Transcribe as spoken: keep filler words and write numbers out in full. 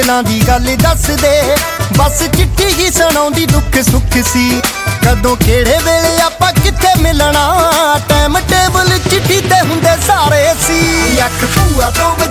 दिलों दी गल दस दे बस चिट्ठी ही सुनाउंदी दुख सुख सी कदों केड़े वेले आपां कित्थे मिलना टाइम टेबल चिट्ठी ते हुंदे सारे सी अख भूआ तो